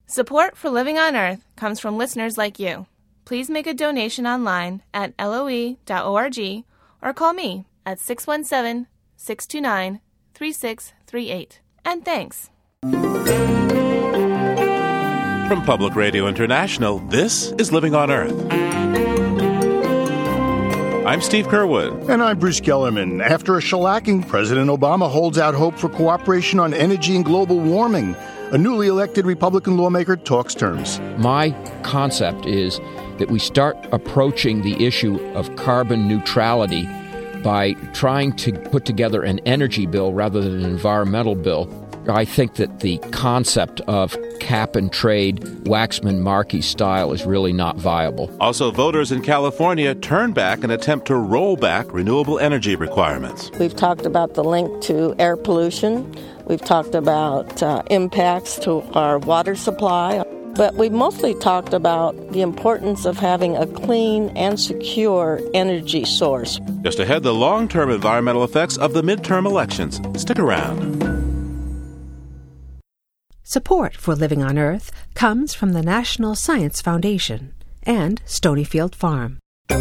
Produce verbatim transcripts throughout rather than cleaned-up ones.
Support for Living on Earth comes from listeners like you. Please make a donation online at L O E dot org or call me at six one seven, six two nine, three six three eight. And thanks. From Public Radio International, this is Living on Earth. I'm Steve Curwood. And I'm Bruce Gellerman. After a shellacking, President Obama holds out hope for cooperation on energy and global warming. A newly elected Republican lawmaker talks terms. My concept is that we start approaching the issue of carbon neutrality by trying to put together an energy bill rather than an environmental bill. I think that the concept of cap and trade, Waxman-Markey style, is really not viable. Also, voters in California turn back and attempt to roll back renewable energy requirements. We've talked about the link to air pollution. We've talked about uh, impacts to our water supply. But we've mostly talked about the importance of having a clean and secure energy source. Just ahead, the long-term environmental effects of the midterm elections. Stick around. Support for Living on Earth comes from the National Science Foundation and Stonyfield Farm.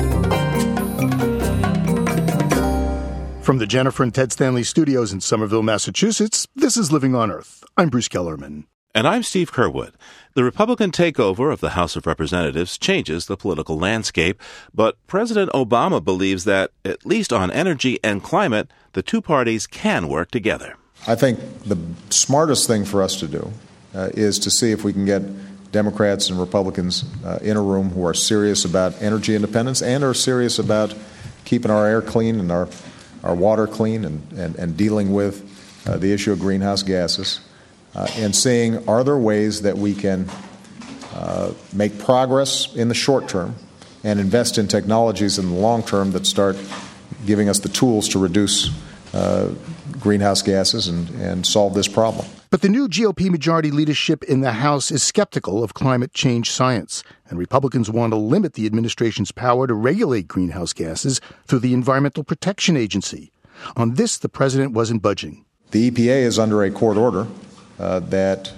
From the Jennifer and Ted Stanley studios in Somerville, Massachusetts, this is Living on Earth. I'm Bruce Gellerman. And I'm Steve Curwood. The Republican takeover of the House of Representatives changes the political landscape, but President Obama believes that, at least on energy and climate, the two parties can work together. I think the smartest thing for us to do uh, is to see if we can get Democrats and Republicans uh, in a room who are serious about energy independence and are serious about keeping our air clean and our, our water clean and, and, and dealing with uh, the issue of greenhouse gases, uh, and seeing are there ways that we can uh, make progress in the short term and invest in technologies in the long term that start giving us the tools to reduce uh, greenhouse gases and, and solve this problem. But the new G O P majority leadership in the House is skeptical of climate change science, and Republicans want to limit the administration's power to regulate greenhouse gases through the Environmental Protection Agency. On this, the president wasn't budging. The E P A is under a court order uh, that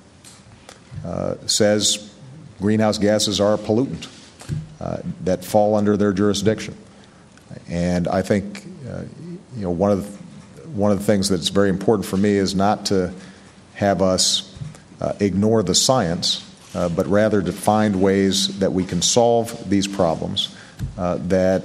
uh, says greenhouse gases are a pollutant uh, that fall under their jurisdiction. And I think uh, you know one of the, one of the things that's very important for me is not to have us uh, ignore the science, uh, but rather to find ways that we can solve these problems uh, that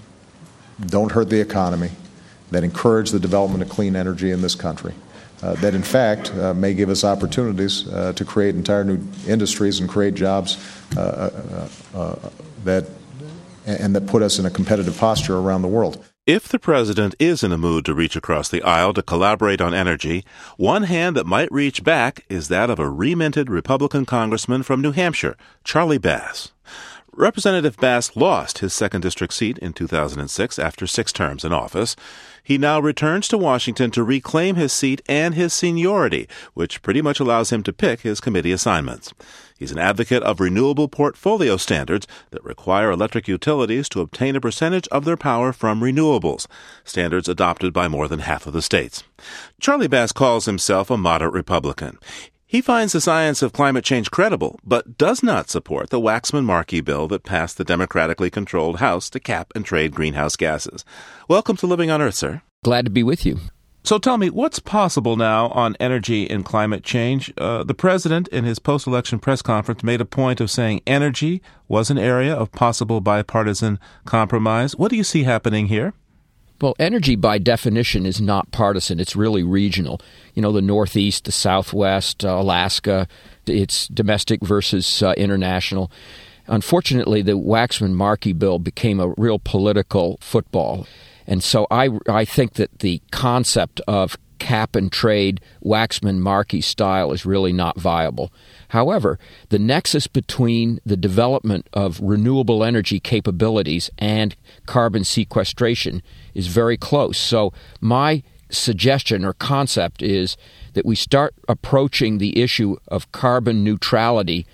don't hurt the economy, that encourage the development of clean energy in this country, uh, that in fact uh, may give us opportunities uh, to create entire new industries and create jobs uh, uh, uh, that and that put us in a competitive posture around the world. If the president is in a mood to reach across the aisle to collaborate on energy, one hand that might reach back is that of a reminted Republican congressman from New Hampshire, Charlie Bass. Representative Bass lost his second district seat in two thousand six after six terms in office. He now returns to Washington to reclaim his seat and his seniority, which pretty much allows him to pick his committee assignments. He's an advocate of renewable portfolio standards that require electric utilities to obtain a percentage of their power from renewables, standards adopted by more than half of the states. Charlie Bass calls himself a moderate Republican. He finds the science of climate change credible, but does not support the Waxman-Markey bill that passed the democratically controlled House to cap and trade greenhouse gases. Welcome to Living on Earth, sir. Glad to be with you. So tell me, what's possible now on energy and climate change? Uh, the president, in his post-election press conference, made a point of saying energy was an area of possible bipartisan compromise. What do you see happening here? Well, energy by definition is not partisan. It's really regional. You know, the Northeast, the Southwest, uh, Alaska, it's domestic versus uh, international. Unfortunately, the Waxman-Markey bill became a real political football. And so I, I think that the concept of cap and trade, Waxman-Markey style, is really not viable. However, the nexus between the development of renewable energy capabilities and carbon sequestration is very close. So my suggestion or concept is that we start approaching the issue of carbon neutrality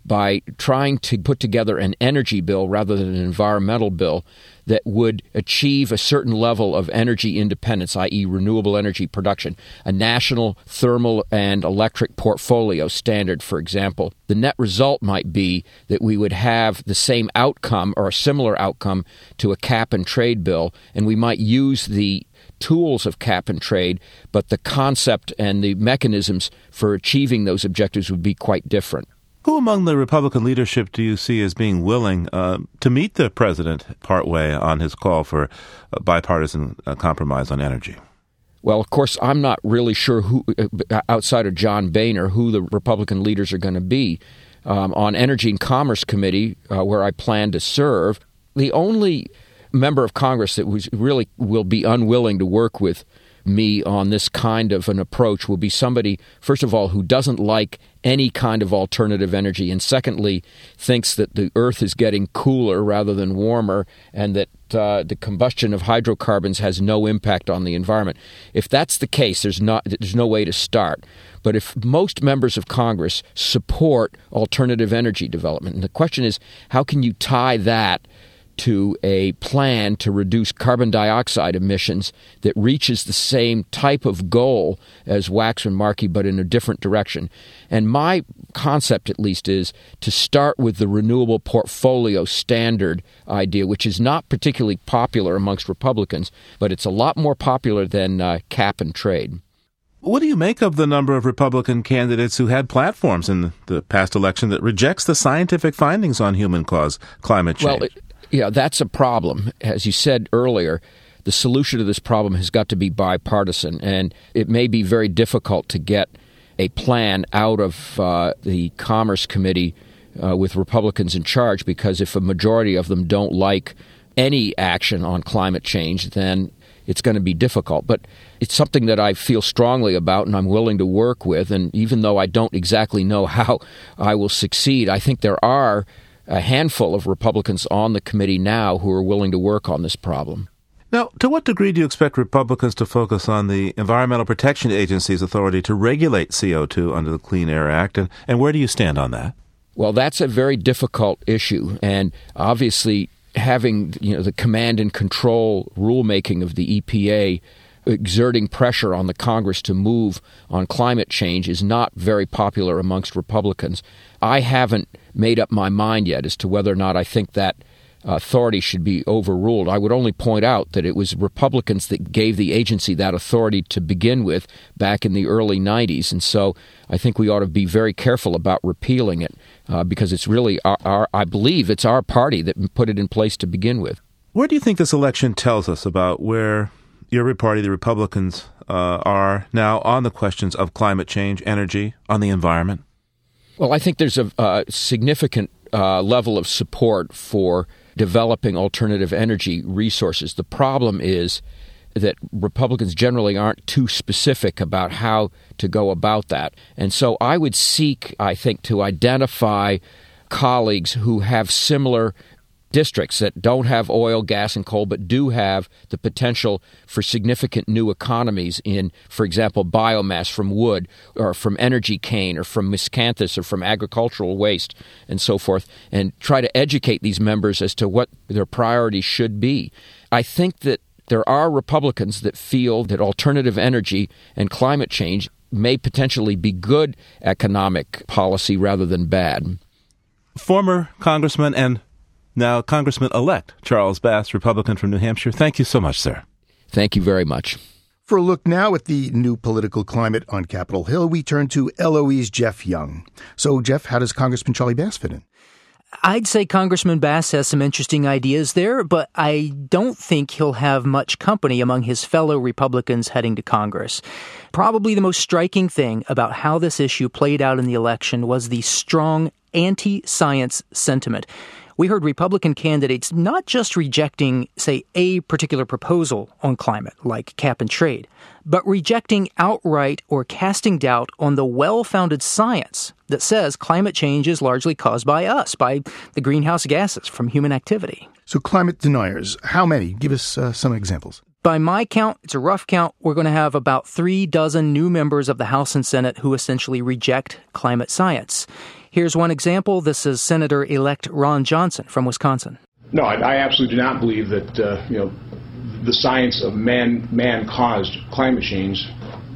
by trying to put together an energy bill rather than an environmental bill that would achieve a certain level of energy independence, that is renewable energy production, a national thermal and electric portfolio standard, for example. The net result might be that we would have the same outcome or a similar outcome to a cap-and-trade bill, and we might use the tools of cap and trade, but the concept and the mechanisms for achieving those objectives would be quite different. Who among the Republican leadership do you see as being willing uh, to meet the president partway on his call for a bipartisan uh, compromise on energy? Well, of course, I'm not really sure who, uh, outside of John Boehner, who the Republican leaders are going to be. Um, on Energy and Commerce Committee, uh, where I plan to serve, the only member of Congress that was really will be unwilling to work with me on this kind of an approach will be somebody, first of all, who doesn't like any kind of alternative energy, and secondly, thinks that the Earth is getting cooler rather than warmer, and that uh, the combustion of hydrocarbons has no impact on the environment. If that's the case, there's not there's no way to start. But if most members of Congress support alternative energy development, and the question is, how can you tie that to a plan to reduce carbon dioxide emissions that reaches the same type of goal as Waxman-Markey, but in a different direction? And my concept, at least, is to start with the renewable portfolio standard idea, which is not particularly popular amongst Republicans, but it's a lot more popular than uh, cap and trade. What do you make of the number of Republican candidates who had platforms in the past election that rejects the scientific findings on human-caused climate change? Well, it, Yeah, that's a problem. As you said earlier, the solution to this problem has got to be bipartisan, and it may be very difficult to get a plan out of uh, the Commerce Committee uh, with Republicans in charge, because if a majority of them don't like any action on climate change, then it's going to be difficult. But it's something that I feel strongly about and I'm willing to work with, and even though I don't exactly know how I will succeed, I think there are a handful of Republicans on the committee now who are willing to work on this problem. Now, to what degree do you expect Republicans to focus on the Environmental Protection Agency's authority to regulate C O two under the Clean Air Act, and, and where do you stand on that? Well, that's a very difficult issue, and obviously having you know the command and control rulemaking of the E P A exerting pressure on the Congress to move on climate change is not very popular amongst Republicans. I haven't made up my mind yet as to whether or not I think that authority should be overruled. I would only point out that it was Republicans that gave the agency that authority to begin with back in the early nineties, and so I think we ought to be very careful about repealing it uh, because it's really, our, our, I believe it's our party that put it in place to begin with. Where do you think this election tells us about where your party, the Republicans, uh, are now on the questions of climate change, energy, on the environment? Well, I think there's a, a significant uh, level of support for developing alternative energy resources. The problem is that Republicans generally aren't too specific about how to go about that. And so I would seek, I think, to identify colleagues who have similar districts that don't have oil, gas, and coal, but do have the potential for significant new economies in, for example, biomass from wood or from energy cane or from miscanthus or from agricultural waste and so forth, and try to educate these members as to what their priorities should be. I think that there are Republicans that feel that alternative energy and climate change may potentially be good economic policy rather than bad. Former Congressman and now Congressman-elect Charles Bass, Republican from New Hampshire. Thank you so much, sir. Thank you very much. For a look now at the new political climate on Capitol Hill, we turn to L O E's Jeff Young. So, Jeff, how does Congressman Charlie Bass fit in? I'd say Congressman Bass has some interesting ideas there, but I don't think he'll have much company among his fellow Republicans heading to Congress. Probably the most striking thing about how this issue played out in the election was the strong anti-science sentiment. We heard Republican candidates not just rejecting, say, a particular proposal on climate, like cap and trade, but rejecting outright or casting doubt on the well-founded science that says climate change is largely caused by us, by the greenhouse gases from human activity. So climate deniers, how many? Give us uh, some examples. By my count, it's a rough count, we're going to have about three dozen new members of the House and Senate who essentially reject climate science. Here's one example. This is Senator-elect Ron Johnson from Wisconsin. No, I, I absolutely do not believe that, uh, you know, the science of man, man-caused climate change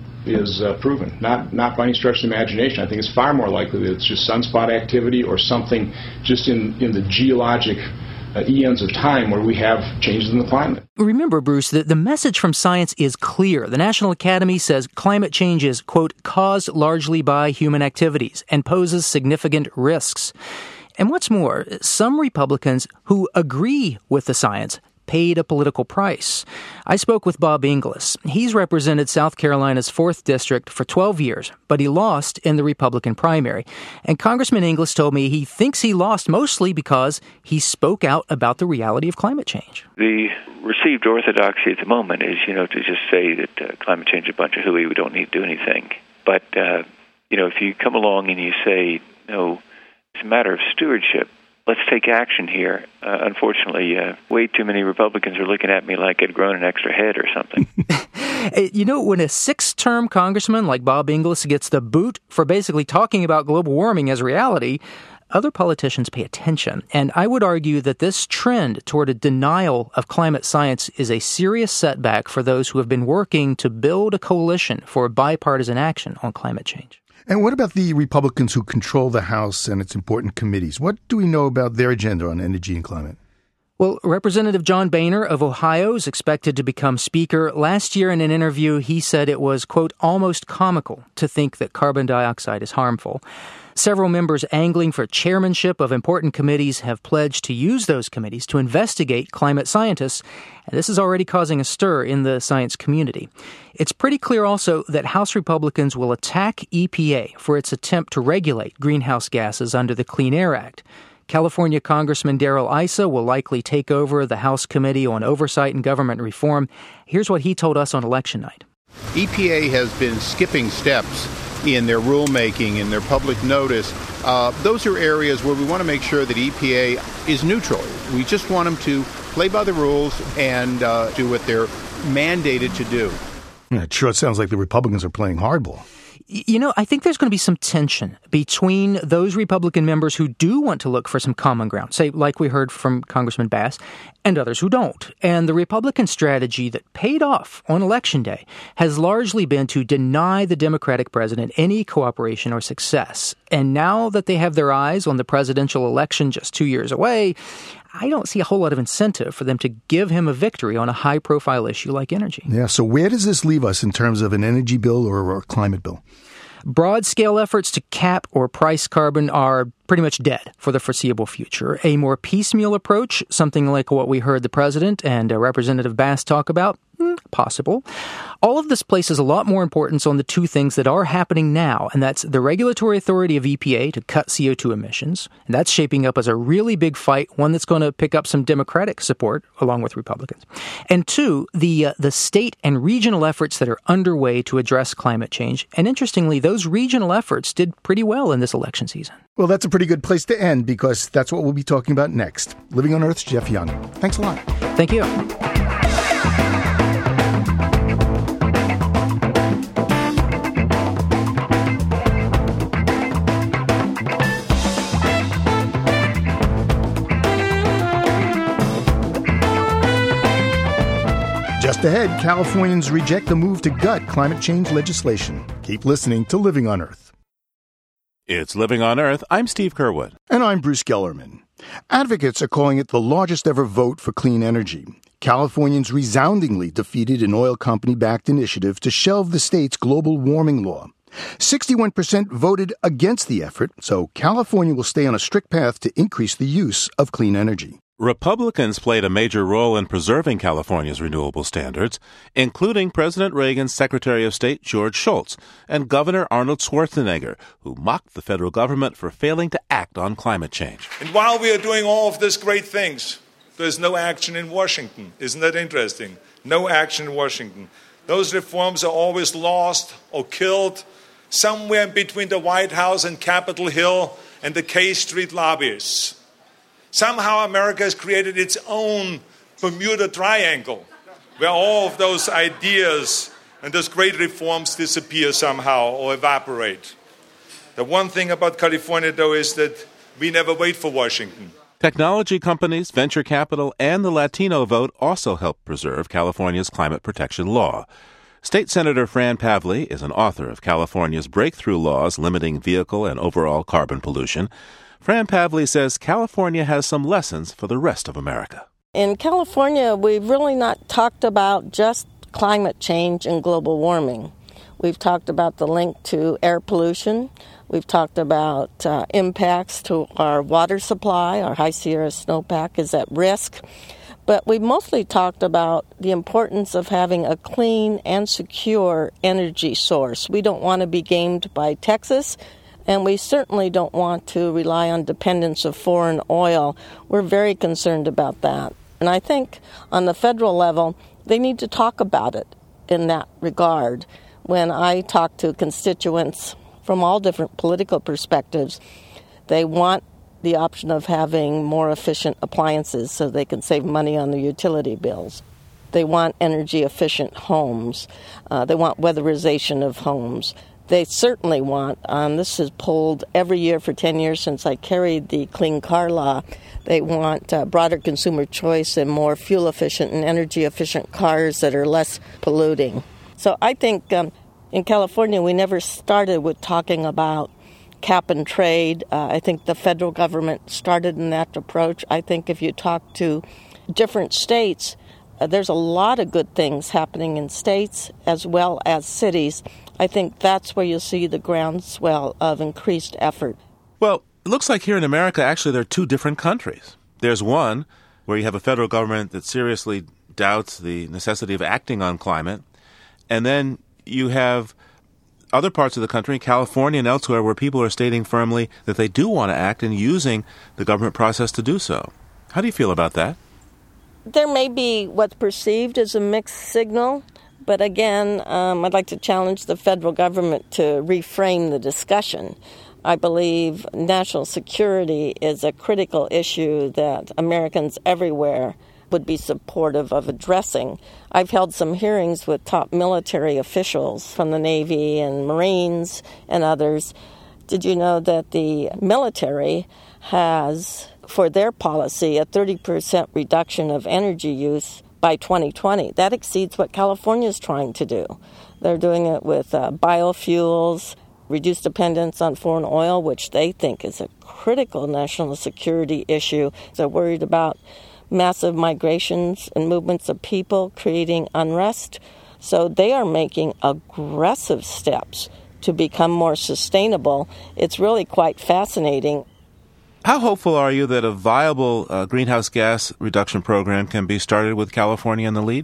is uh, proven. Not not by any stretch of the imagination. I think it's far more likely that it's just sunspot activity or something just in, in the geologic uh, eons of time where we have changes in the climate. Remember, Bruce, that the message from science is clear. The National Academy says climate change is, quote, caused largely by human activities and poses significant risks. And what's more, some Republicans who agree with the science paid a political price. I spoke with Bob Inglis. He's represented South Carolina's fourth District for twelve years, but he lost in the Republican primary. And Congressman Inglis told me he thinks he lost mostly because he spoke out about the reality of climate change. The received orthodoxy at the moment is, you know, to just say that uh, climate change is a bunch of hooey, we don't need to do anything. But, uh, you know, if you come along and you say, no, it's a matter of stewardship, let's take action here. Uh, unfortunately, uh, way too many Republicans are looking at me like I'd grown an extra head or something. You know, when a six-term congressman like Bob Inglis gets the boot for basically talking about global warming as reality, other politicians pay attention. And I would argue that this trend toward a denial of climate science is a serious setback for those who have been working to build a coalition for bipartisan action on climate change. And what about the Republicans who control the House and its important committees? What do we know about their agenda on energy and climate? Well, Representative John Boehner of Ohio is expected to become Speaker. Last year in an interview, he said it was, quote, almost comical to think that carbon dioxide is harmful. Several members angling for chairmanship of important committees have pledged to use those committees to investigate climate scientists, and this is already causing a stir in the science community. It's pretty clear also that House Republicans will attack E P A for its attempt to regulate greenhouse gases under the Clean Air Act. California Congressman Darrell Issa will likely take over the House Committee on Oversight and Government Reform. Here's what he told us on election night. E P A has been skipping steps in their rulemaking, in their public notice. Uh, those are areas where we want to make sure that E P A is neutral. We just want them to play by the rules and uh, do what they're mandated to do. Yeah, it sure sounds like the Republicans are playing hardball. You know, I think there's going to be some tension between those Republican members who do want to look for some common ground, say, like we heard from Congressman Bass, and others who don't. And the Republican strategy that paid off on Election Day has largely been to deny the Democratic president any cooperation or success. And now that they have their eyes on the presidential election just two years away, I don't see a whole lot of incentive for them to give him a victory on a high-profile issue like energy. Yeah, so where does this leave us in terms of an energy bill or a climate bill? Broad-scale efforts to cap or price carbon are pretty much dead for the foreseeable future. A more piecemeal approach, something like what we heard the president and uh, Representative Bass talk about, mm, possible. All of this places a lot more importance on the two things that are happening now, and that's the regulatory authority of E P A to cut C O two emissions, and that's shaping up as a really big fight, one that's going to pick up some Democratic support along with Republicans. And two, the uh, the state and regional efforts that are underway to address climate change. And interestingly, those regional efforts did pretty well in this election season. Well, that's a pretty good place to end because that's what we'll be talking about next. Living on Earth's Jeff Young. Thanks a lot. Thank you. Just ahead, Californians reject the move to gut climate change legislation. Keep listening to Living on Earth. It's Living on Earth. I'm Steve Curwood. And I'm Bruce Gellerman. Advocates are calling it the largest ever vote for clean energy. Californians resoundingly defeated an oil company-backed initiative to shelve the state's global warming law. sixty-one percent voted against the effort, so California will stay on a strict path to increase the use of clean energy. Republicans played a major role in preserving California's renewable standards, including President Reagan's Secretary of State George Shultz and Governor Arnold Schwarzenegger, who mocked the federal government for failing to act on climate change. And while we are doing all of these great things, there's no action in Washington. Isn't that interesting? No action in Washington. Those reforms are always lost or killed somewhere between the White House and Capitol Hill and the K Street lobbyists. Somehow America has created its own Bermuda Triangle, where all of those ideas and those great reforms disappear somehow or evaporate. The one thing about California, though, is that we never wait for Washington. Technology companies, venture capital, and the Latino vote also help preserve California's climate protection law. State Senator Fran Pavley is an author of California's breakthrough laws limiting vehicle and overall carbon pollution. Fran Pavley says California has some lessons for the rest of America. In California, we've really not talked about just climate change and global warming. We've talked about the link to air pollution. We've talked about uh, impacts to our water supply. Our High Sierra snowpack is at risk. But we've mostly talked about the importance of having a clean and secure energy source. We don't want to be gamed by Texas, and we certainly don't want to rely on dependence of foreign oil. We're very concerned about that. And I think on the federal level, they need to talk about it in that regard. When I talk to constituents from all different political perspectives, they want the option of having more efficient appliances so they can save money on their utility bills. They want energy-efficient homes. Uh, they want weatherization of homes. They certainly want, um, this is polled every year for ten years since I carried the Clean Car Law, they want uh, broader consumer choice and more fuel-efficient and energy-efficient cars that are less polluting. So I think um, in California we never started with talking about cap and trade. Uh, I think the federal government started in that approach. I think if you talk to different states, uh, there's a lot of good things happening in states as well as cities. I think that's where you'll see the groundswell of increased effort. Well, it looks like here in America, actually, there are two different countries. There's one where you have a federal government that seriously doubts the necessity of acting on climate, and then you have other parts of the country, California and elsewhere, where people are stating firmly that they do want to act and using the government process to do so. How do you feel about that? There may be what's perceived as a mixed signal, but again, um, I'd like to challenge the federal government to reframe the discussion. I believe national security is a critical issue that Americans everywhere would be supportive of addressing. I've held some hearings with top military officials from the Navy and Marines and others. Did you know that the military has, for their policy, a thirty percent reduction of energy use by twenty twenty? That exceeds what California is trying to do. They're doing it with uh, biofuels, reduced dependence on foreign oil, which they think is a critical national security issue. They're worried about massive migrations and movements of people creating unrest. So they are making aggressive steps to become more sustainable. It's really quite fascinating. How hopeful are you that a viable uh, greenhouse gas reduction program can be started with California in the lead?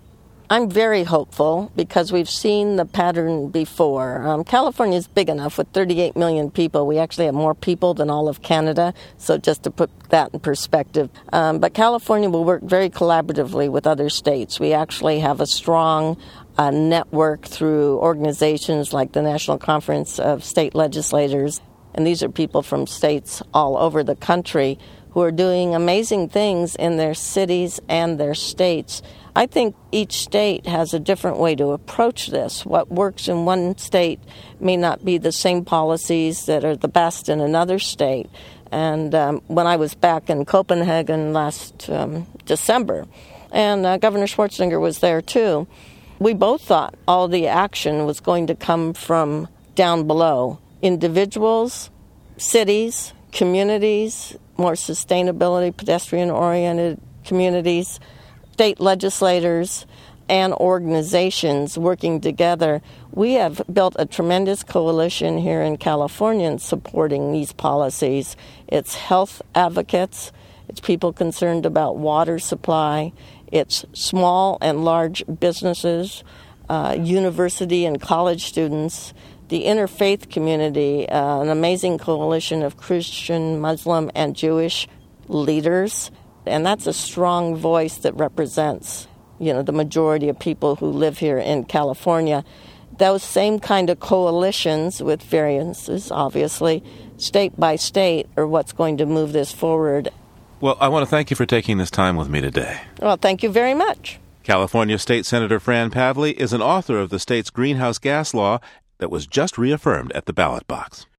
I'm very hopeful because we've seen the pattern before. Um, California is big enough with thirty-eight million people. We actually have more people than all of Canada, so just to put that in perspective. Um, but California will work very collaboratively with other states. We actually have a strong uh, network through organizations like the National Conference of State Legislators, and these are people from states all over the country who are doing amazing things in their cities and their states. I think each state has a different way to approach this. What works in one state may not be the same policies that are the best in another state. And um, when I was back in Copenhagen last um, December, and uh, Governor Schwarzenegger was there too, we both thought all the action was going to come from down below. Individuals, cities, communities, more sustainability, pedestrian-oriented communities, state legislators, and organizations working together. We have built a tremendous coalition here in California in supporting these policies. It's health advocates, it's people concerned about water supply, it's small and large businesses, uh, university and college students, the interfaith community, uh, an amazing coalition of Christian, Muslim, and Jewish leaders. And that's a strong voice that represents, you know, the majority of people who live here in California. Those same kind of coalitions with variances, obviously, state by state, are what's going to move this forward. Well, I want to thank you for taking this time with me today. Well, thank you very much. California State Senator Fran Pavley is an author of the state's greenhouse gas law that was just reaffirmed at the ballot box.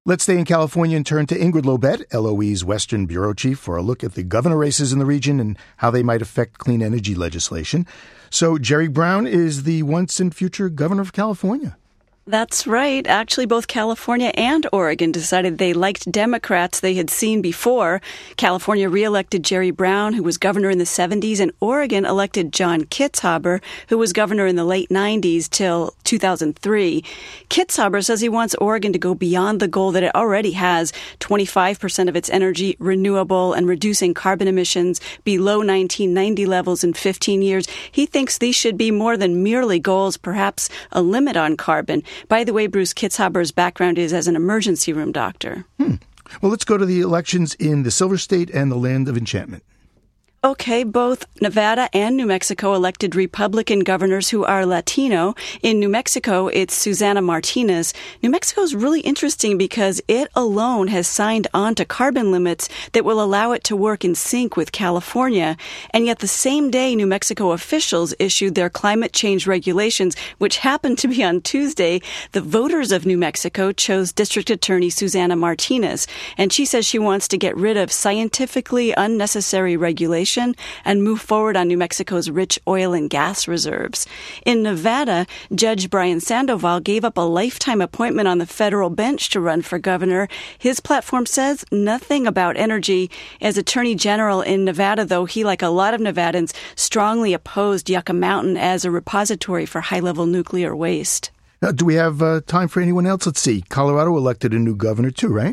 Let's stay in California and turn to Ingrid Lobet, L O E's Western Bureau Chief, for a look at the governor races in the region and how they might affect clean energy legislation. So Jerry Brown is the once and future governor of California. That's right. Actually, both California and Oregon decided they liked Democrats they had seen before. California reelected Jerry Brown, who was governor in the seventies, and Oregon elected John Kitzhaber, who was governor in the late nineties till two thousand three. Kitzhaber says he wants Oregon to go beyond the goal that it already has, twenty-five percent of its energy renewable and reducing carbon emissions below nineteen ninety levels in fifteen years. He thinks these should be more than merely goals, perhaps a limit on carbon. By the way, Bruce, Kitzhaber's background is as an emergency room doctor. Hmm. Well, let's go to the elections in the Silver State and the Land of Enchantment. Okay, both Nevada and New Mexico elected Republican governors who are Latino. In New Mexico, it's Susana Martinez. New Mexico is really interesting because it alone has signed on to carbon limits that will allow it to work in sync with California. And yet the same day, New Mexico officials issued their climate change regulations, which happened to be on Tuesday, the voters of New Mexico chose District Attorney Susana Martinez. And she says she wants to get rid of scientifically unnecessary regulations and move forward on New Mexico's rich oil and gas reserves. In Nevada, Judge Brian Sandoval gave up a lifetime appointment on the federal bench to run for governor. His platform says nothing about energy. As Attorney General in Nevada, though, he, like a lot of Nevadans, strongly opposed Yucca Mountain as a repository for high-level nuclear waste. Now, do we have uh, time for anyone else? Let's see. Colorado elected a new governor, too, right?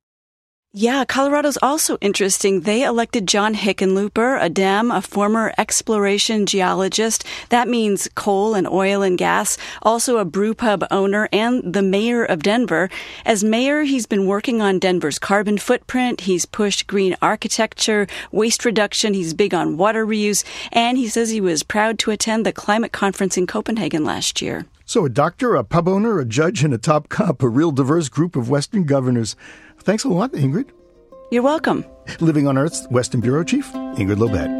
Yeah, Colorado's also interesting. They elected John Hickenlooper, a Dem, a former exploration geologist. That means coal and oil and gas, also a brew pub owner and the mayor of Denver. As mayor, he's been working on Denver's carbon footprint. He's pushed green architecture, waste reduction. He's big on water reuse. And he says he was proud to attend the climate conference in Copenhagen last year. So a doctor, a pub owner, a judge, and a top cop, a real diverse group of Western governors. Thanks a lot, Ingrid. You're welcome. Living on Earth's Western Bureau Chief, Ingrid Lobet.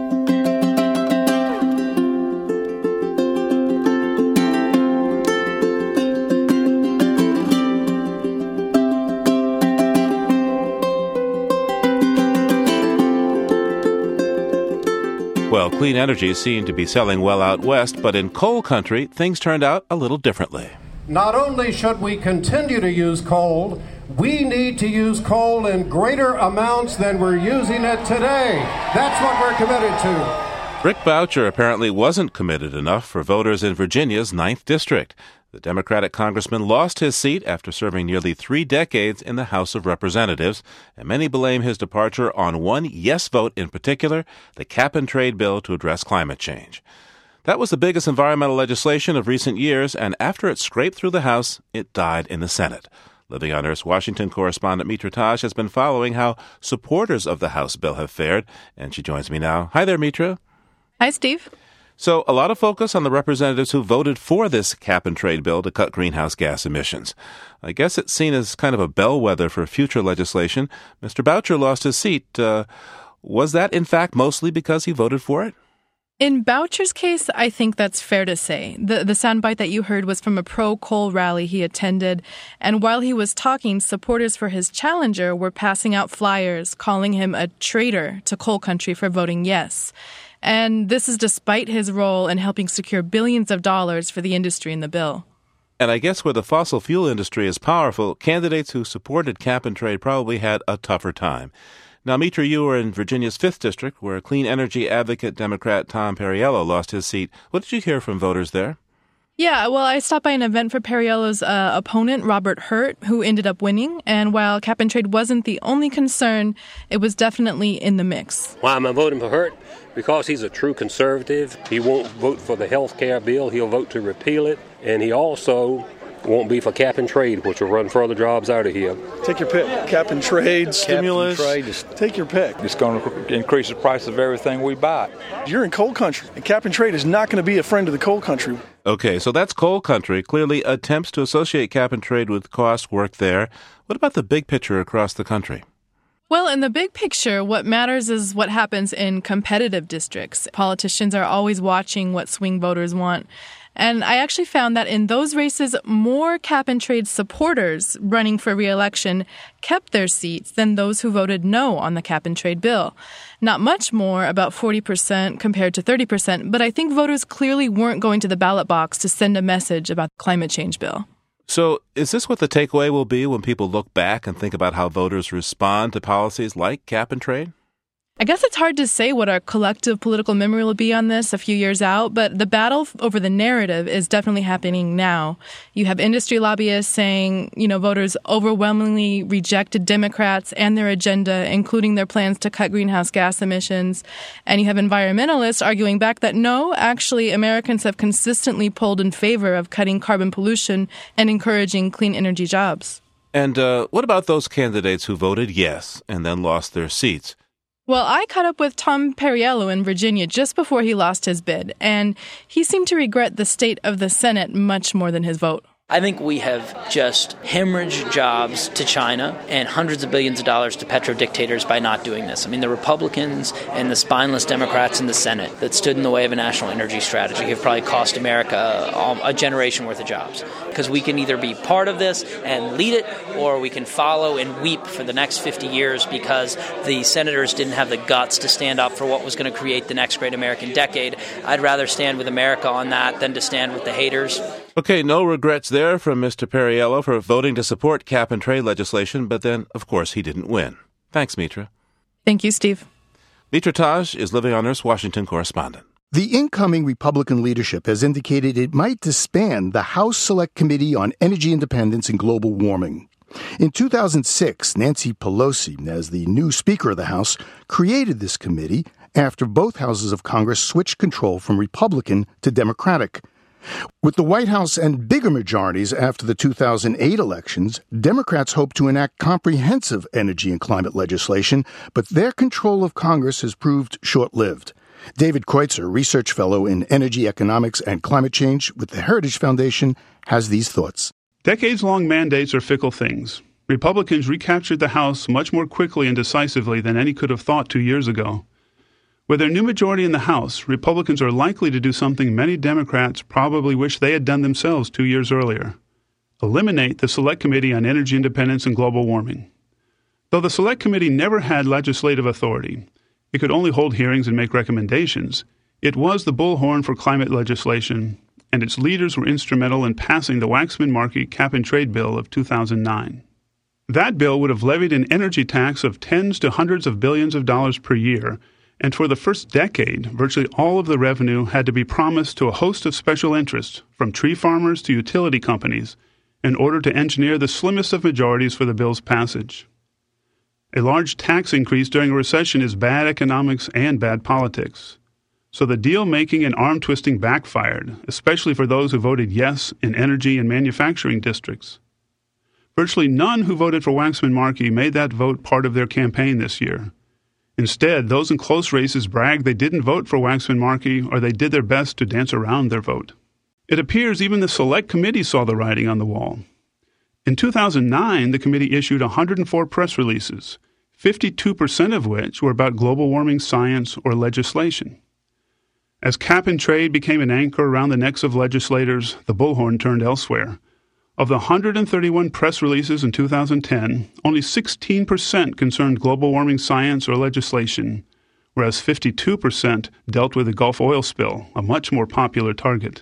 Well, clean energy seemed to be selling well out west, but in coal country, things turned out a little differently. Not only should we continue to use coal, we need to use coal in greater amounts than we're using it today. That's what we're committed to. Rick Boucher apparently wasn't committed enough for voters in Virginia's ninth District. The Democratic congressman lost his seat after serving nearly three decades in the House of Representatives, and many blame his departure on one yes vote in particular, the cap-and-trade bill to address climate change. That was the biggest environmental legislation of recent years, and after it scraped through the House, it died in the Senate. Living on Earth's Washington correspondent Mitra Taj has been following how supporters of the House bill have fared, and she joins me now. Hi there, Mitra. Hi, Steve. So, a lot of focus on the representatives who voted for this cap-and-trade bill to cut greenhouse gas emissions. I guess it's seen as kind of a bellwether for future legislation. Mister Boucher lost his seat. Uh, was that, in fact, mostly because he voted for it? In Boucher's case, I think that's fair to say. The the soundbite that you heard was from a pro-coal rally he attended, and while he was talking, supporters for his challenger were passing out flyers calling him a traitor to coal country for voting yes. And this is despite his role in helping secure billions of dollars for the industry in the bill. And I guess where the fossil fuel industry is powerful, candidates who supported cap-and-trade probably had a tougher time. Now, Mitra, you were in Virginia's fifth District, where clean energy advocate Democrat Tom Perriello lost his seat. What did you hear from voters there? Yeah, well, I stopped by an event for Perriello's uh, opponent, Robert Hurt, who ended up winning. And while cap-and-trade wasn't the only concern, it was definitely in the mix. Why am I voting for Hurt? Because he's a true conservative. He won't vote for the health care bill. He'll vote to repeal it. And he also won't be for cap and trade, which will run further jobs out of here. Take your pick. Cap and trade, stimulus. Cap and trade, just take your pick. It's going to increase the price of everything we buy. You're in coal country, and cap and trade is not going to be a friend of the coal country. Okay, so that's coal country. Clearly, attempts to associate cap and trade with cost work there. What about the big picture across the country? Well, in the big picture, what matters is what happens in competitive districts. Politicians are always watching what swing voters want. And I actually found that in those races, more cap-and-trade supporters running for re-election kept their seats than those who voted no on the cap-and-trade bill. Not much more, about forty percent compared to thirty percent, but I think voters clearly weren't going to the ballot box to send a message about the climate change bill. So is this what the takeaway will be when people look back and think about how voters respond to policies like cap and trade? I guess it's hard to say what our collective political memory will be on this a few years out, but the battle over the narrative is definitely happening now. You have industry lobbyists saying, you know, voters overwhelmingly rejected Democrats and their agenda, including their plans to cut greenhouse gas emissions. And you have environmentalists arguing back that no, actually, Americans have consistently polled in favor of cutting carbon pollution and encouraging clean energy jobs. And uh, what about those candidates who voted yes and then lost their seats? Well, I caught up with Tom Perriello in Virginia just before he lost his bid, and he seemed to regret the state of the Senate much more than his vote. I think we have just hemorrhaged jobs to China and hundreds of billions of dollars to petro-dictators by not doing this. I mean, the Republicans and the spineless Democrats in the Senate that stood in the way of a national energy strategy have probably cost America a, a generation worth of jobs. Because we can either be part of this and lead it, or we can follow and weep for the next fifty years because the senators didn't have the guts to stand up for what was going to create the next great American decade. I'd rather stand with America on that than to stand with the haters. Okay, no regrets there from Mister Perriello for voting to support cap-and-trade legislation, but then, of course, he didn't win. Thanks, Mitra. Thank you, Steve. Mitra Taj is Living on Earth's Washington correspondent. The incoming Republican leadership has indicated it might disband the House Select Committee on Energy Independence and Global Warming. In two thousand six, Nancy Pelosi, as the new Speaker of the House, created this committee after both houses of Congress switched control from Republican to Democratic. With the White House and bigger majorities after the two thousand eight elections, Democrats hope to enact comprehensive energy and climate legislation, but their control of Congress has proved short-lived. David Kreutzer, research fellow in energy economics and climate change with the Heritage Foundation, has these thoughts. Decades-long mandates are fickle things. Republicans recaptured the House much more quickly and decisively than any could have thought two years ago. With their new majority in the House, Republicans are likely to do something many Democrats probably wish they had done themselves two years earlier: eliminate the Select Committee on Energy Independence and Global Warming. Though the Select Committee never had legislative authority, it could only hold hearings and make recommendations. It was the bullhorn for climate legislation, and its leaders were instrumental in passing the Waxman-Markey cap-and-trade bill of two thousand nine. That bill would have levied an energy tax of tens to hundreds of billions of dollars per year, and for the first decade, virtually all of the revenue had to be promised to a host of special interests, from tree farmers to utility companies, in order to engineer the slimmest of majorities for the bill's passage. A large tax increase during a recession is bad economics and bad politics. So the deal-making and arm-twisting backfired, especially for those who voted yes in energy and manufacturing districts. Virtually none who voted for Waxman-Markey made that vote part of their campaign this year. Instead, those in close races bragged they didn't vote for Waxman-Markey, or they did their best to dance around their vote. It appears even the Select Committee saw the writing on the wall. In two thousand nine, the committee issued one hundred four press releases, fifty-two percent of which were about global warming science or legislation. As cap and trade became an anchor around the necks of legislators, the bullhorn turned elsewhere. Of the one hundred thirty-one press releases in two thousand ten, only sixteen percent concerned global warming science or legislation, whereas fifty-two percent dealt with the Gulf oil spill, a much more popular target.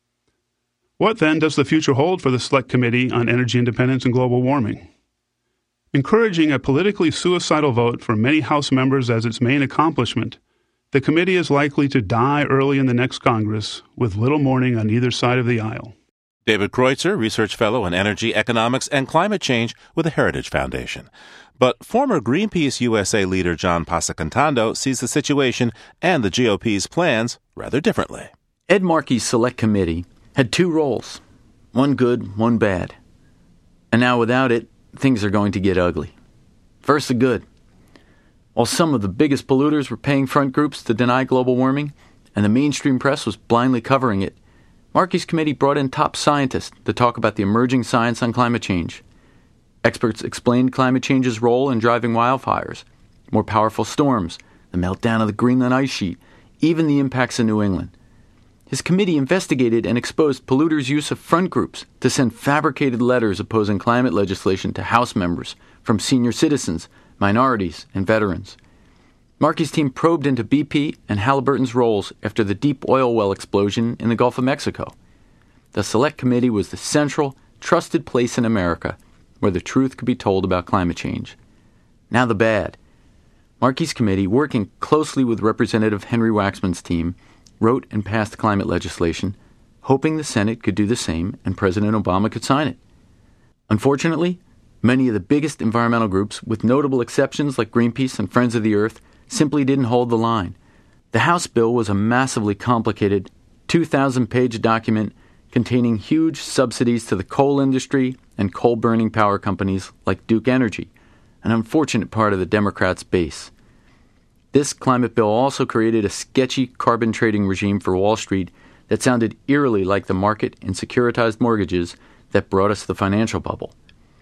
What, then, does the future hold for the Select Committee on Energy Independence and Global Warming? Encouraging a politically suicidal vote for many House members as its main accomplishment, the committee is likely to die early in the next Congress, with little mourning on either side of the aisle. David Kreutzer, research fellow in energy, economics, and climate change with the Heritage Foundation. But former Greenpeace U S A leader John Pasacantando sees the situation and the G O P's plans rather differently. Ed Markey's Select Committee had two roles, one good, one bad. And now without it, things are going to get ugly. First, the good. While some of the biggest polluters were paying front groups to deny global warming, and the mainstream press was blindly covering it, Markey's committee brought in top scientists to talk about the emerging science on climate change. Experts explained climate change's role in driving wildfires, more powerful storms, the meltdown of the Greenland ice sheet, even the impacts in New England. His committee investigated and exposed polluters' use of front groups to send fabricated letters opposing climate legislation to House members from senior citizens, minorities, and veterans. Markey's team probed into B P and Halliburton's roles after the deep oil well explosion in the Gulf of Mexico. The Select Committee was the central, trusted place in America where the truth could be told about climate change. Now the bad. Markey's committee, working closely with Representative Henry Waxman's team, wrote and passed climate legislation, hoping the Senate could do the same and President Obama could sign it. Unfortunately, many of the biggest environmental groups, with notable exceptions like Greenpeace and Friends of the Earth, simply didn't hold the line. The House bill was a massively complicated two thousand page document containing huge subsidies to the coal industry and coal-burning power companies like Duke Energy, an unfortunate part of the Democrats' base. This climate bill also created a sketchy carbon trading regime for Wall Street that sounded eerily like the market in securitized mortgages that brought us the financial bubble.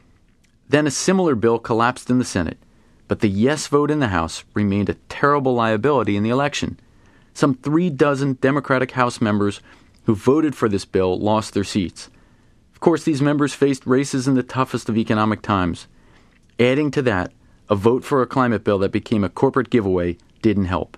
Then a similar bill collapsed in the Senate, but the yes vote in the House remained a terrible liability in the election. Some three dozen Democratic House members who voted for this bill lost their seats. Of course, these members faced races in the toughest of economic times. Adding to that, a vote for a climate bill that became a corporate giveaway didn't help.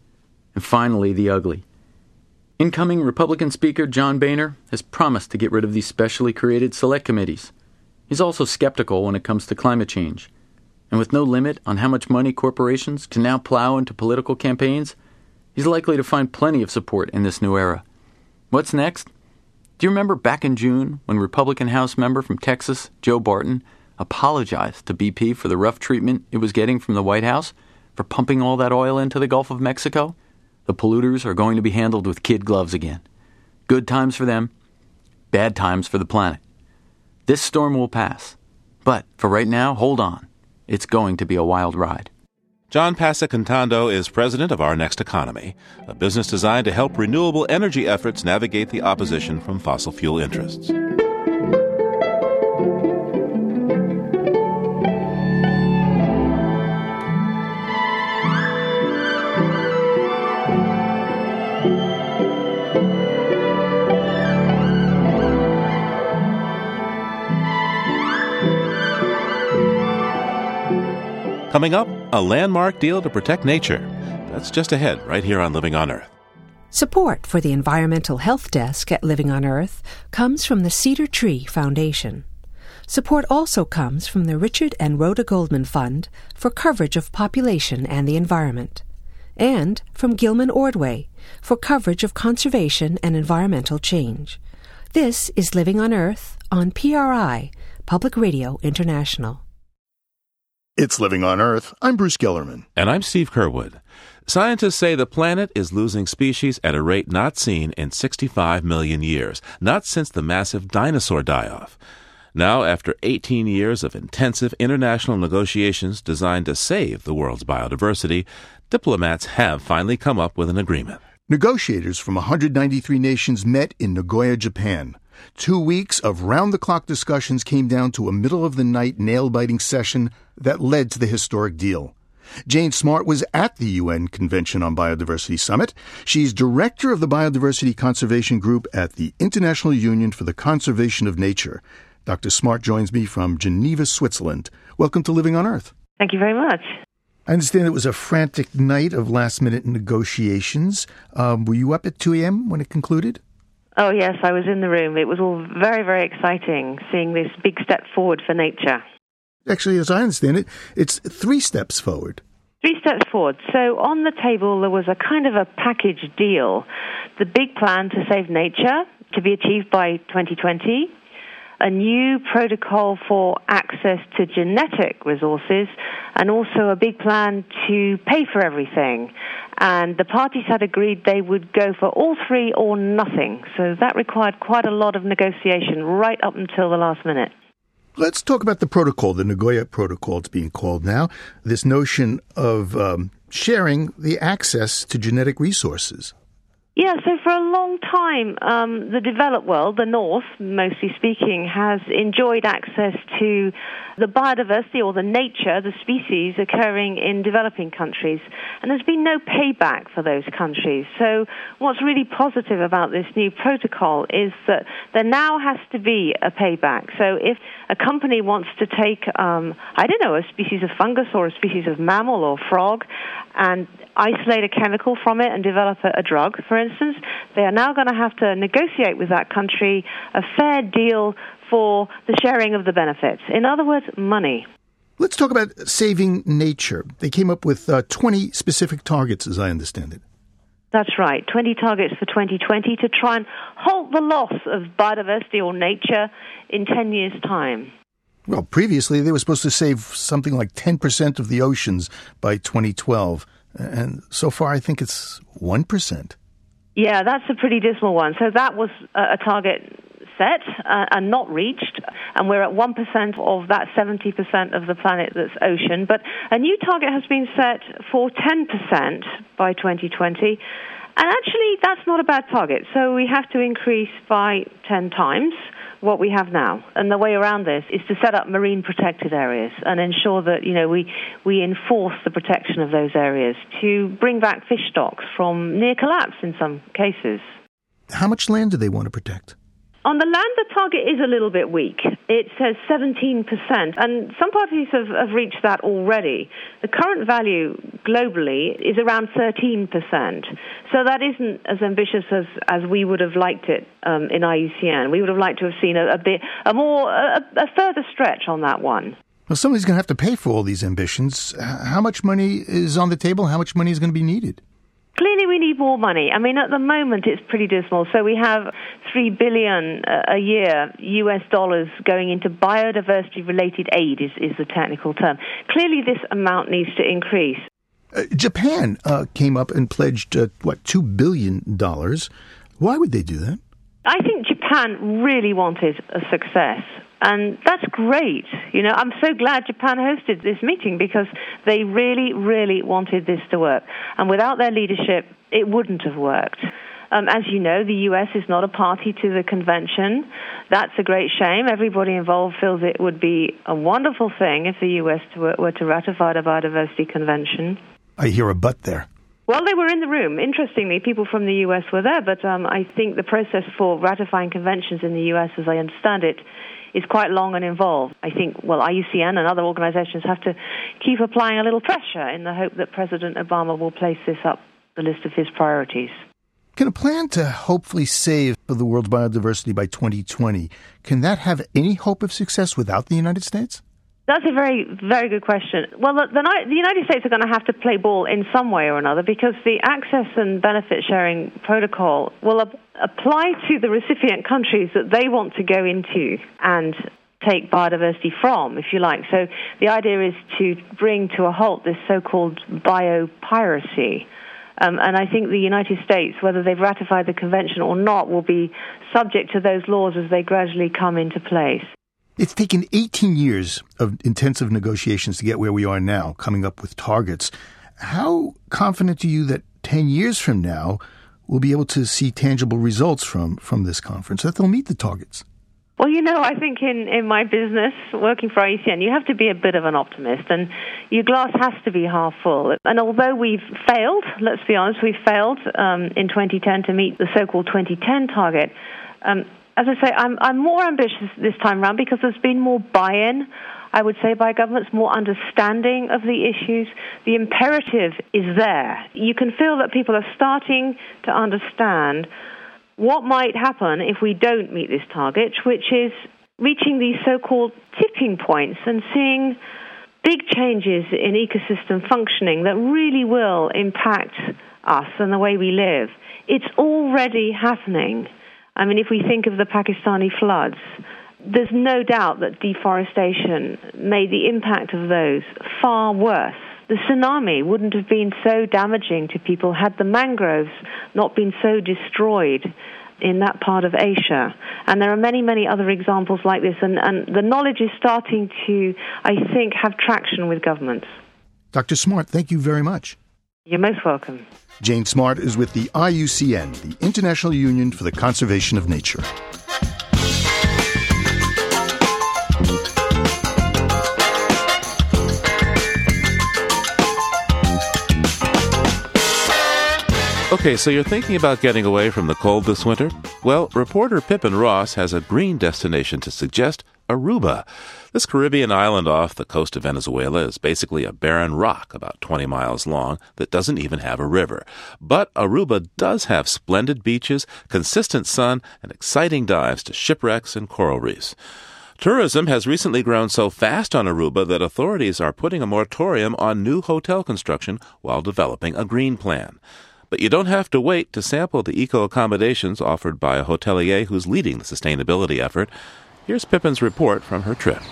And finally, the ugly. Incoming Republican Speaker John Boehner has promised to get rid of these specially created select committees. He's also skeptical when it comes to climate change. And with no limit on how much money corporations can now plow into political campaigns, he's likely to find plenty of support in this new era. What's next? Do you remember back in June when Republican House member from Texas, Joe Barton, apologized to B P for the rough treatment it was getting from the White House for pumping all that oil into the Gulf of Mexico? The polluters are going to be handled with kid gloves again. Good times for them, bad times for the planet. This storm will pass. But for right now, hold on. It's going to be a wild ride. John Passacantondo is president of Our Next Economy, a business designed to help renewable energy efforts navigate the opposition from fossil fuel interests. Coming up, a landmark deal to protect nature. That's just ahead, right here on Living on Earth. Support for the Environmental Health Desk at Living on Earth comes from the Cedar Tree Foundation. Support also comes from the Richard and Rhoda Goldman Fund for coverage of population and the environment, and from Gilman Ordway for coverage of conservation and environmental change. This is Living on Earth on P R I, Public Radio International. It's Living on Earth. I'm Bruce Gellerman. And I'm Steve Curwood. Scientists say the planet is losing species at a rate not seen in sixty-five million years, not since the massive dinosaur die-off. Now, after eighteen years of intensive international negotiations designed to save the world's biodiversity, diplomats have finally come up with an agreement. Negotiators from one hundred ninety-three nations met in Nagoya, Japan. Two weeks of round-the-clock discussions came down to a middle-of-the-night nail-biting session that led to the historic deal. Jane Smart was at the U N Convention on Biodiversity Summit. She's director of the Biodiversity Conservation Group at the International Union for the Conservation of Nature. Doctor Smart joins me from Geneva, Switzerland. Welcome to Living on Earth. Thank you very much. I understand it was a frantic night of last-minute negotiations. Um, were you up at two a.m. when it concluded? Oh, yes, I was in the room. It was all very, very exciting, seeing this big step forward for nature. Actually, as I understand it, it's three steps forward. Three steps forward. So on the table, there was a kind of a package deal. The big plan to save nature, to be achieved by twenty twenty, a new protocol for access to genetic resources, and also a big plan to pay for everything. And the parties had agreed they would go for all three or nothing. So that required quite a lot of negotiation right up until the last minute. Let's talk about the protocol, the Nagoya Protocol it's being called now, this notion of um, sharing the access to genetic resources. Yeah, so for a long time, um, the developed world, the North, mostly speaking, has enjoyed access to the biodiversity or the nature, the species occurring in developing countries. And there's been no payback for those countries. So what's really positive about this new protocol is that there now has to be a payback. So if a company wants to take, um, I don't know, a species of fungus or a species of mammal or frog and isolate a chemical from it and develop a, a drug, for instance, they are now going to have to negotiate with that country a fair deal for the sharing of the benefits. In other words, money. Let's talk about saving nature. They came up with uh, twenty specific targets, as I understand it. That's right, twenty targets for twenty twenty to try and halt the loss of biodiversity or nature in ten years' time. Well, previously they were supposed to save something like ten percent of the oceans by twenty twelve. And so far, I think it's one percent. Yeah, that's a pretty dismal one. So that was a target set uh, and not reached, and we're at one percent of that seventy percent of the planet that's ocean. But a new target has been set for ten percent by twenty twenty, and actually that's not a bad target. So we have to increase by ten times what we have now. And the way around this is to set up marine protected areas and ensure that, you know, we, we enforce the protection of those areas to bring back fish stocks from near collapse in some cases. How much land do they want to protect? On the land, the target is a little bit weak. It says seventeen percent, and some parties have, have reached that already. The current value globally is around thirteen percent, so that isn't as ambitious as, as we would have liked it um, in I U C N. We would have liked to have seen a, a bit, a more, a, a further stretch on that one. Well, somebody's going to have to pay for all these ambitions. How much money is on the table? How much money is going to be needed? Clearly, we need more money. I mean, at the moment, it's pretty dismal. So we have three billion dollars a year U S dollars going into biodiversity-related aid is, is the technical term. Clearly, this amount needs to increase. Uh, Japan uh, came up and pledged, uh, what, two billion dollars. Why would they do that? I think Japan really wanted a success. And that's great. You know, I'm so glad Japan hosted this meeting because they really, really wanted this to work. And without their leadership, it wouldn't have worked. Um, as you know, the U S is not a party to the convention. That's a great shame. Everybody involved feels it would be a wonderful thing if the U S were, were to ratify the Biodiversity Convention. I hear a but there. Well, they were in the room. Interestingly, people from the U S were there, but um, I think the process for ratifying conventions in the U S, as I understand it, is quite long and involved. I think, well, I U C N and other organizations have to keep applying a little pressure in the hope that President Obama will place this up the list of his priorities. Can a plan to hopefully save the world's biodiversity by twenty twenty, can that have any hope of success without the United States? That's a very, very good question. Well, the, the, the United States are going to have to play ball in some way or another because the access and benefit sharing protocol will ap- apply to the recipient countries that they want to go into and take biodiversity from, if you like. So the idea is to bring to a halt this so-called biopiracy. Um, and I think the United States, whether they've ratified the convention or not, will be subject to those laws as they gradually come into place. It's taken eighteen years of intensive negotiations to get where we are now, coming up with targets. How confident are you that ten years from now we'll be able to see tangible results from, from this conference, that they'll meet the targets? Well, you know, I think in, in my business, working for I U C N, you have to be a bit of an optimist, and your glass has to be half full. And although we've failed, let's be honest, we've failed um, in twenty ten to meet the so-called twenty ten target, um, as I say, I'm, I'm more ambitious this time around because there's been more buy-in, I would say, by governments, more understanding of the issues. The imperative is there. You can feel that people are starting to understand what might happen if we don't meet this target, which is reaching these so-called tipping points and seeing big changes in ecosystem functioning that really will impact us and the way we live. It's already happening. I mean, if we think of the Pakistani floods, there's no doubt that deforestation made the impact of those far worse. The tsunami wouldn't have been so damaging to people had the mangroves not been so destroyed in that part of Asia. And there are many, many other examples like this, and, and the knowledge is starting to, I think, have traction with governments. Doctor Smart, thank you very much. You're most welcome. Jane Smart is with the I U C N, the International Union for the Conservation of Nature. Okay, so you're thinking about getting away from the cold this winter? Well, reporter Pippin Ross has a green destination to suggest, Aruba. This Caribbean island off the coast of Venezuela is basically a barren rock about twenty miles long that doesn't even have a river. But Aruba does have splendid beaches, consistent sun, and exciting dives to shipwrecks and coral reefs. Tourism has recently grown so fast on Aruba that authorities are putting a moratorium on new hotel construction while developing a green plan. But you don't have to wait to sample the eco-accommodations offered by a hotelier who's leading the sustainability effort. Here's Pippin's report from her trip.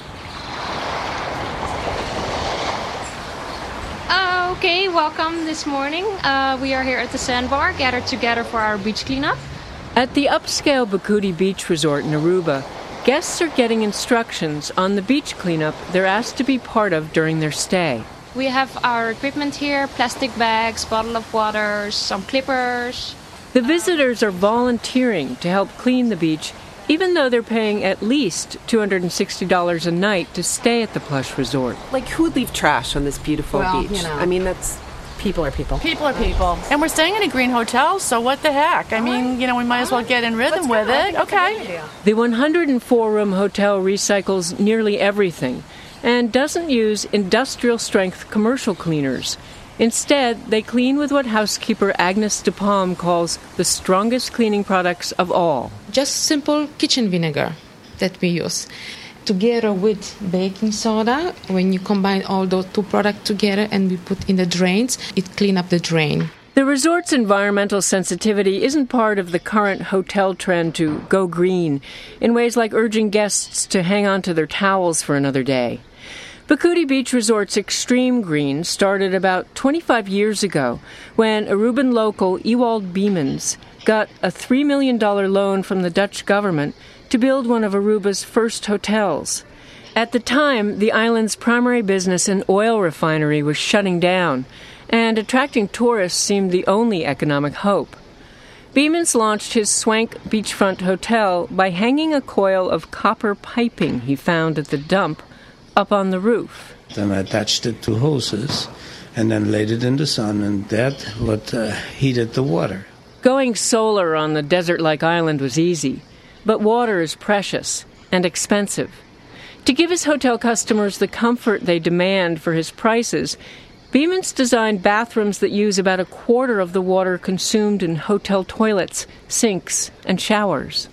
Uh, okay, welcome this morning. Uh, we are here at the Sandbar, gathered together for our beach cleanup. At the upscale Bikuti Beach Resort in Aruba, guests are getting instructions on the beach cleanup they're asked to be part of during their stay. We have our equipment here, plastic bags, bottle of water, some clippers. The visitors are volunteering to help clean the beach, even though they're paying at least two hundred sixty dollars a night to stay at the plush resort. Like, who would leave trash on this beautiful well, beach? You know. I mean, that's... People are people. People are people. And we're staying in a green hotel, so what the heck? I mean, you know, we might as well get in rhythm with it. Okay. The one hundred four room hotel recycles nearly everything and doesn't use industrial-strength commercial cleaners. Instead, they clean with what housekeeper Agnes de Palm calls the strongest cleaning products of all. Just simple kitchen vinegar that we use. Together with baking soda, when you combine all those two products together and we put in the drains, it cleans up the drain. The resort's environmental sensitivity isn't part of the current hotel trend to go green, in ways like urging guests to hang on to their towels for another day. Bikuti Beach Resort's extreme green started about twenty-five years ago when Aruban local Ewald Biemans got a three million dollars loan from the Dutch government to build one of Aruba's first hotels. At the time, the island's primary business, an oil refinery, was shutting down, and attracting tourists seemed the only economic hope. Biemans launched his swank beachfront hotel by hanging a coil of copper piping he found at the dump up on the roof. Then I attached it to hoses and then laid it in the sun, and that what uh, heated the water. Going solar on the desert-like island was easy, but water is precious and expensive. To give his hotel customers the comfort they demand for his prices, Biemans designed bathrooms that use about a quarter of the water consumed in hotel toilets, sinks, and showers.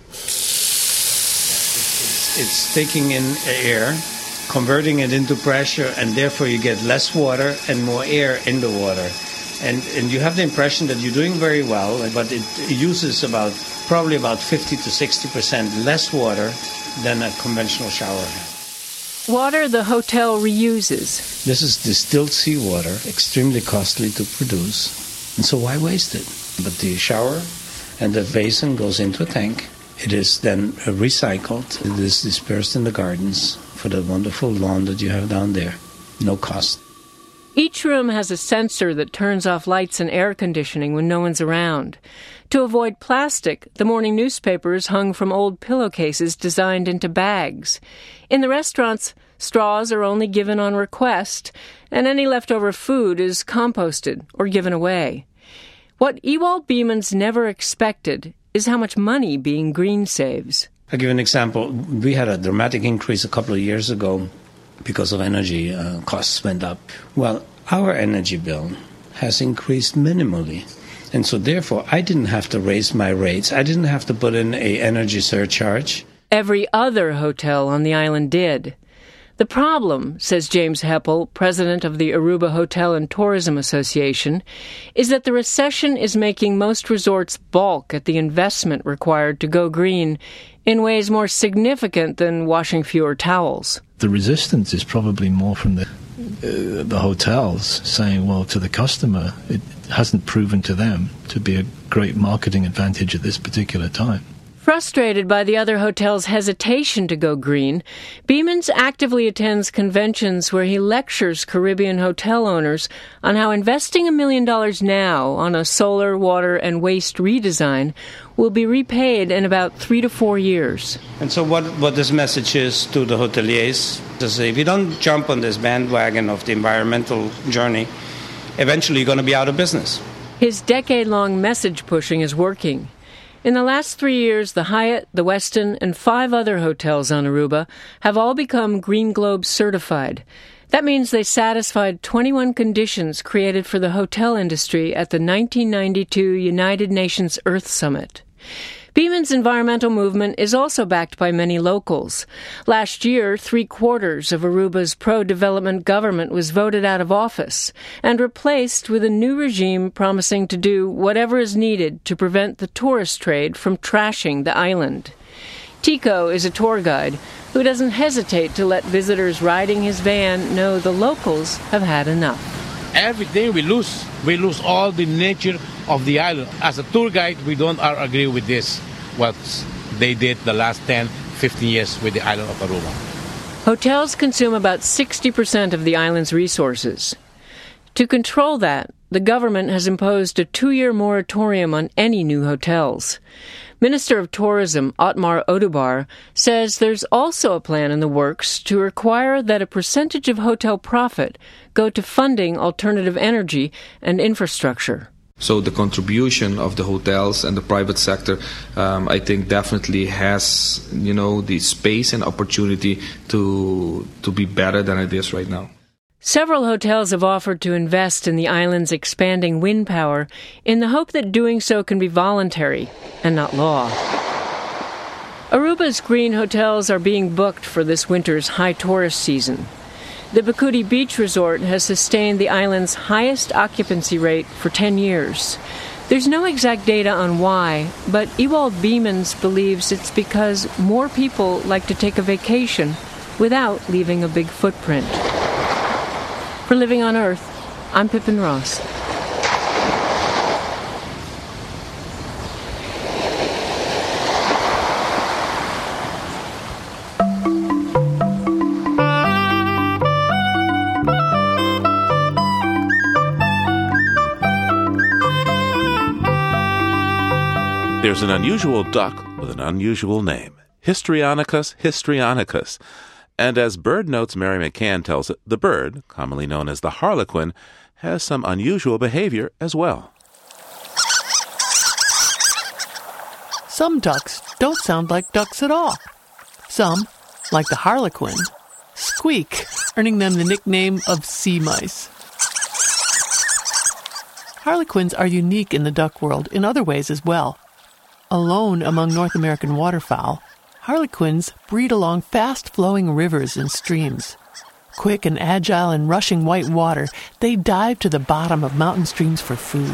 It's, it's taking in air, converting it into pressure, and therefore you get less water and more air in the water. And, and you have the impression that you're doing very well, but it uses about probably about fifty to sixty percent less water than a conventional shower. Water the hotel reuses. This is distilled seawater, extremely costly to produce, and so why waste it? But the shower and the basin goes into a tank. It is then recycled. It is dispersed in the gardens for the wonderful lawn that you have down there. No cost. Each room has a sensor that turns off lights and air conditioning when no one's around. To avoid plastic, the morning newspaper is hung from old pillowcases designed into bags. In the restaurants, straws are only given on request, and any leftover food is composted or given away. What Ewald Biemans never expected is how much money being green saves. I'll give you an example. We had a dramatic increase a couple of years ago because of energy uh, costs went up. Well, our energy bill has increased minimally. And so therefore, I didn't have to raise my rates. I didn't have to put in a energy surcharge. Every other hotel on the island did. The problem, says James Heppel, president of the Aruba Hotel and Tourism Association, is that the recession is making most resorts balk at the investment required to go green in ways more significant than washing fewer towels. The resistance is probably more from the uh, the hotels saying, well, to the customer, it hasn't proven to them to be a great marketing advantage at this particular time. Frustrated by the other hotel's hesitation to go green, Biemans actively attends conventions where he lectures Caribbean hotel owners on how investing a million dollars now on a solar, water, and waste redesign will be repaid in about three to four years. And so what, what this message is to the hoteliers is if you don't jump on this bandwagon of the environmental journey, eventually you're going to be out of business. His decade-long message pushing is working. In the last three years, the Hyatt, the Westin, and five other hotels on Aruba have all become Green Globe certified. That means they satisfied twenty-one conditions created for the hotel industry at the nineteen ninety-two United Nations Earth Summit. Beeman's environmental movement is also backed by many locals. Last year, three-quarters of Aruba's pro-development government was voted out of office and replaced with a new regime promising to do whatever is needed to prevent the tourist trade from trashing the island. Tico is a tour guide who doesn't hesitate to let visitors riding his van know the locals have had enough. Everything we lose. We lose all the nature of the island. As a tour guide, we don't agree with this, what they did the last ten, fifteen years with the island of Aruba. Hotels consume about sixty percent of the island's resources. To control that, the government has imposed a two-year moratorium on any new hotels. Minister of Tourism Otmar Odubar says there's also a plan in the works to require that a percentage of hotel profit go to funding alternative energy and infrastructure. So the contribution of the hotels and the private sector, um, I think, definitely has, you know, the space and opportunity to to be better than it is right now. Several hotels have offered to invest in the island's expanding wind power in the hope that doing so can be voluntary and not law. Aruba's green hotels are being booked for this winter's high tourist season. The Bikudi Beach Resort has sustained the island's highest occupancy rate for ten years. There's no exact data on why, but Ewald Beemans believes it's because more people like to take a vacation without leaving a big footprint. For Living on Earth, I'm Pippin Ross. There's an unusual duck with an unusual name, Histrionicus histrionicus. And as Bird Notes Mary McCann tells it, the bird, commonly known as the harlequin, has some unusual behavior as well. Some ducks don't sound like ducks at all. Some, like the harlequin, squeak, earning them the nickname of sea mice. Harlequins are unique in the duck world in other ways as well. Alone among North American waterfowl, harlequins breed along fast-flowing rivers and streams. Quick and agile in rushing white water, they dive to the bottom of mountain streams for food.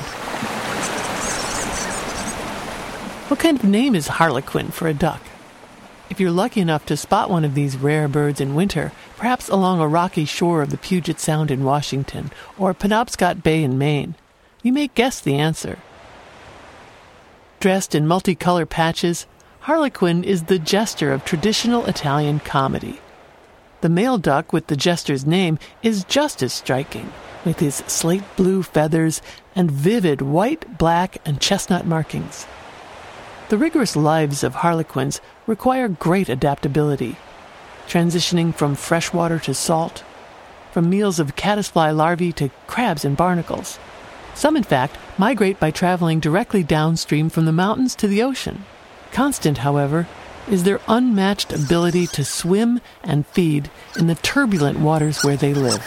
What kind of name is harlequin for a duck? If you're lucky enough to spot one of these rare birds in winter, perhaps along a rocky shore of the Puget Sound in Washington or Penobscot Bay in Maine, you may guess the answer. Dressed in multicolor patches, harlequin is the jester of traditional Italian comedy. The male duck with the jester's name is just as striking, with his slate blue feathers and vivid white, black, and chestnut markings. The rigorous lives of harlequins require great adaptability, transitioning from freshwater to salt, from meals of caddisfly larvae to crabs and barnacles. Some, in fact, migrate by traveling directly downstream from the mountains to the ocean. Constant, however, is their unmatched ability to swim and feed in the turbulent waters where they live.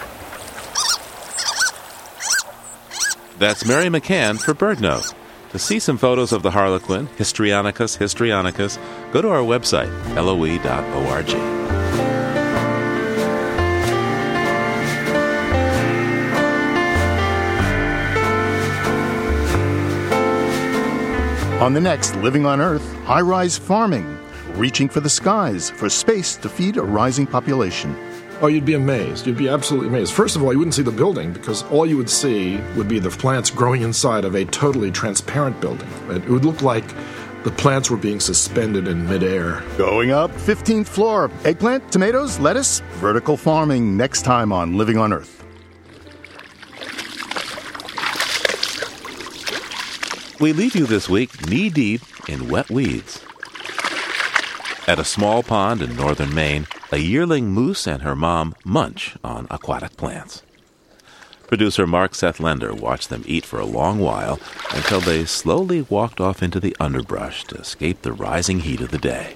That's Mary McCann for Bird Note. To see some photos of the harlequin, Histrionicus histrionicus, go to our website, L O E dot org. On the next Living on Earth, high-rise farming, reaching for the skies for space to feed a rising population. Oh, you'd be amazed. You'd be absolutely amazed. First of all, you wouldn't see the building because all you would see would be the plants growing inside of a totally transparent building. It would look like the plants were being suspended in midair. Going up, fifteenth floor. Eggplant, tomatoes, lettuce, vertical farming next time on Living on Earth. We leave you this week knee-deep in wet weeds. At a small pond in northern Maine, a yearling moose and her mom munch on aquatic plants. Producer Mark Seth Lender watched them eat for a long while until they slowly walked off into the underbrush to escape the rising heat of the day.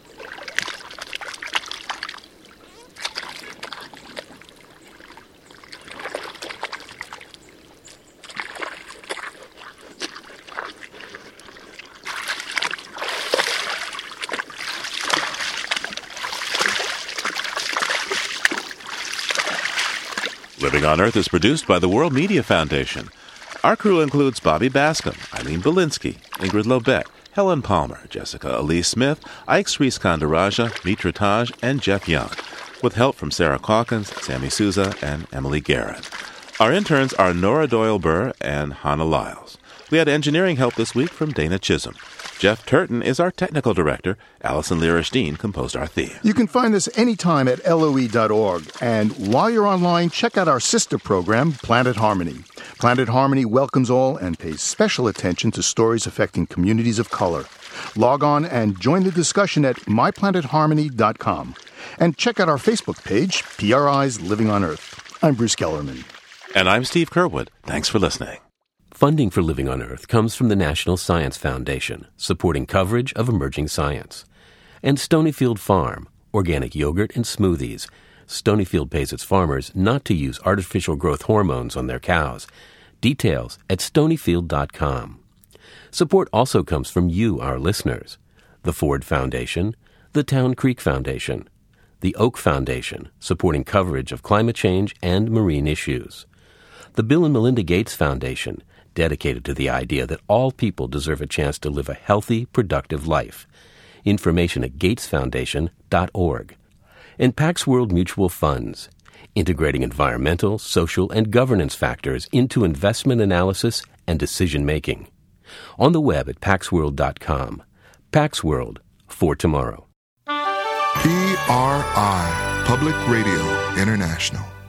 Living on Earth is produced by the World Media Foundation. Our crew includes Bobby Bascom, Eileen Belinsky, Ingrid Lobet, Helen Palmer, Jessica Elise Smith, Ike Sriskandarajah, Mitra Taj, and Jeff Young, with help from Sarah Calkins, Sammy Souza, and Emily Guerin. Our interns are Nora Doyle-Burr and Hannah Lyles. We had engineering help this week from Dana Chisholm. Jeff Turton is our technical director. Allison Lirish-Dean composed our theme. You can find us anytime at L O E dot org. And while you're online, check out our sister program, Planet Harmony. Planet Harmony welcomes all and pays special attention to stories affecting communities of color. Log on and join the discussion at my planet harmony dot com. And check out our Facebook page, P R I's Living on Earth. I'm Bruce Kellerman. And I'm Steve Curwood. Thanks for listening. Funding for Living on Earth comes from the National Science Foundation, supporting coverage of emerging science. And Stonyfield Farm, organic yogurt and smoothies. Stonyfield pays its farmers not to use artificial growth hormones on their cows. Details at stonyfield dot com. Support also comes from you, our listeners. The Ford Foundation, the Town Creek Foundation, the Oak Foundation, supporting coverage of climate change and marine issues. The Bill and Melinda Gates Foundation, dedicated to the idea that all people deserve a chance to live a healthy, productive life. Information at gates foundation dot org. And Pax World Mutual Funds, integrating environmental, social, and governance factors into investment analysis and decision-making. On the web at pax world dot com. Pax World, for tomorrow. P R I, Public Radio International.